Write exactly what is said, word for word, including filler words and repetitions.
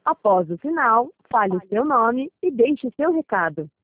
Após o sinal, fale o seu nome e deixe seu recado.